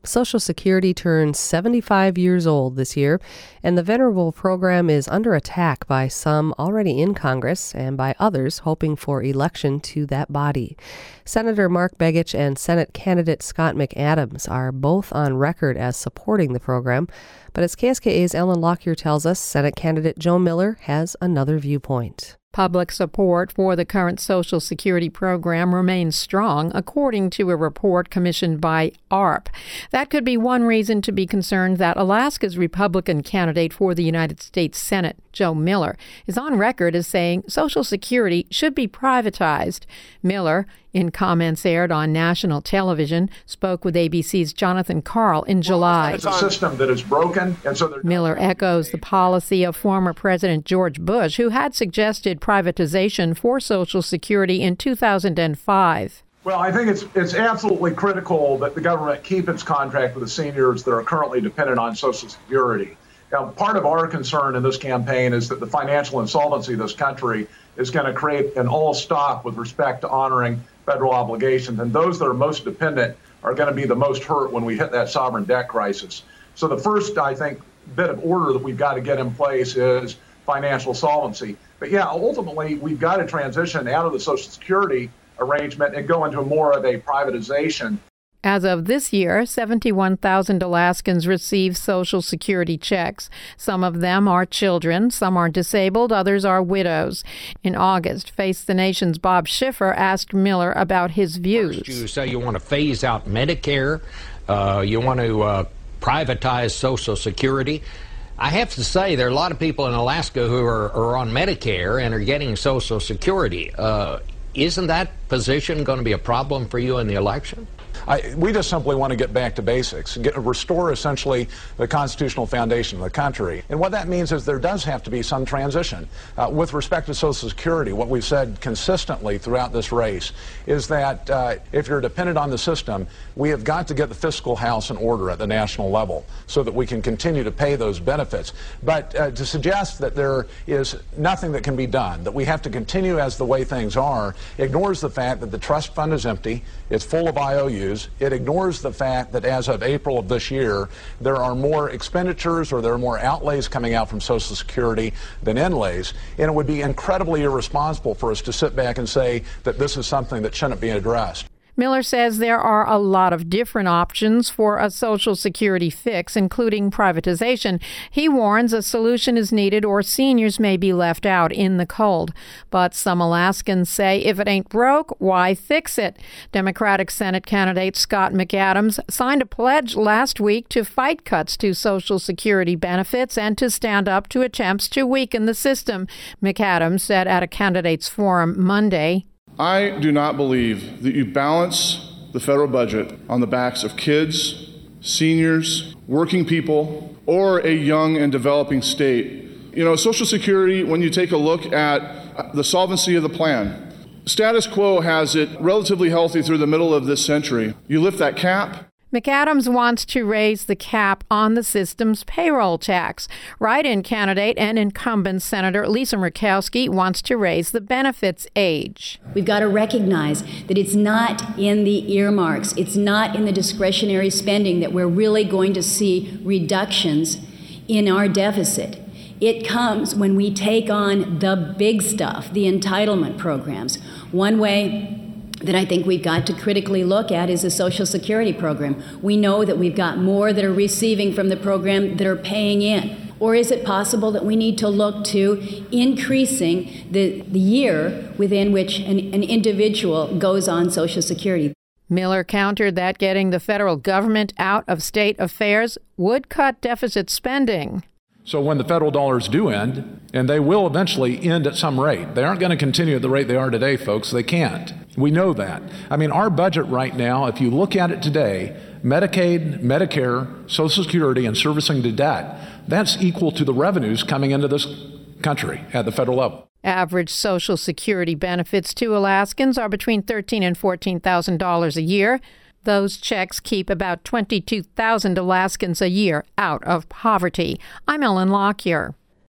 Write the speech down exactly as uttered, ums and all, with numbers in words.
Social Security turns seventy-five years old this year, and the venerable program is under attack by some already in Congress and by others hoping for election to that body. Senator Mark Begich and Senate candidate Scott McAdams are both on record as supporting the program, but as K S K A's Ellen Lockyer tells us, Senate candidate Joe Miller has another viewpoint. Public support for the current Social Security program remains strong, according to a report commissioned by A A R P. That could be one reason to be concerned that Alaska's Republican candidate for the United States Senate, Joe Miller, is on record as saying Social Security should be privatized. Miller, in comments aired on national television, spoke with A B C's Jonathan Karl in July. It's a system that is broken, and so Miller echoes the policy of former President George Bush, who had suggested privatization for Social Security in two thousand five. Well, I think it's it's absolutely critical that the government keep its contract with the seniors that are currently dependent on Social Security. Now, part of our concern in this campaign is that the financial insolvency of this country is going to create an all stop with respect to honoring federal obligations, and those that are most dependent are going to be the most hurt when we hit that sovereign debt crisis. So the first, I think, bit of order that we've got to get in place is financial solvency. But yeah, ultimately, we've got to transition out of the Social Security arrangement and go into more of a privatization. As of this year, seventy-one thousand Alaskans receive Social Security checks. Some of them are children, some are disabled, others are widows. In August, Face the Nation's Bob Schiffer asked Miller about his views. First, you say you want to phase out Medicare, uh, you want to uh, privatize Social Security. I have to say there are a lot of people in Alaska who are, are on Medicare and are getting Social Security. Uh, isn't that position going to be a problem for you in the election? I, we just simply want to get back to basics, get, restore essentially the constitutional foundation of the country. And what that means is there does have to be some transition. Uh, with respect to Social Security, what we've said consistently throughout this race is that uh, if you're dependent on the system, we have got to get the fiscal house in order at the national level so that we can continue to pay those benefits. But uh, to suggest that there is nothing that can be done, that we have to continue as the way things are, ignores the fact that the trust fund is empty, it's full of I O Us. It ignores the fact that as of April of this year, there are more expenditures or there are more outlays coming out from Social Security than inlays. And it would be incredibly irresponsible for us to sit back and say that this is something that shouldn't be addressed. Miller says there are a lot of different options for a Social Security fix, including privatization. He warns a solution is needed or seniors may be left out in the cold. But some Alaskans say if it ain't broke, why fix it? Democratic Senate candidate Scott McAdams signed a pledge last week to fight cuts to Social Security benefits and to stand up to attempts to weaken the system. McAdams said at a candidates forum Monday, I do not believe that you balance the federal budget on the backs of kids, seniors, working people, or a young and developing state. You know, Social Security, when you take a look at the solvency of the plan, status quo has it relatively healthy through the middle of this century. You lift that cap. McAdams wants to raise the cap on the system's payroll tax. Write-in candidate and incumbent Senator Lisa Murkowski wants to raise the benefits age. We've got to recognize that it's not in the earmarks, it's not in the discretionary spending that we're really going to see reductions in our deficit. It comes when we take on the big stuff, the entitlement programs. One way that I think we've got to critically look at is the Social Security program. We know that we've got more that are receiving from the program that are paying in. Or is it possible that we need to look to increasing the, the year within which an, an individual goes on Social Security? Miller countered that getting the federal government out of state affairs would cut deficit spending. So when the federal dollars do end, and they will eventually end at some rate, they aren't going to continue at the rate they are today, folks. They can't. We know that. I mean, our budget right now, if you look at it today, Medicaid, Medicare, Social Security, and servicing the debt, that's equal to the revenues coming into this country at the federal level. Average Social Security benefits to Alaskans are between thirteen thousand dollars and fourteen thousand dollars a year. Those checks keep about twenty-two thousand Alaskans a year out of poverty. I'm Ellen Lockyer.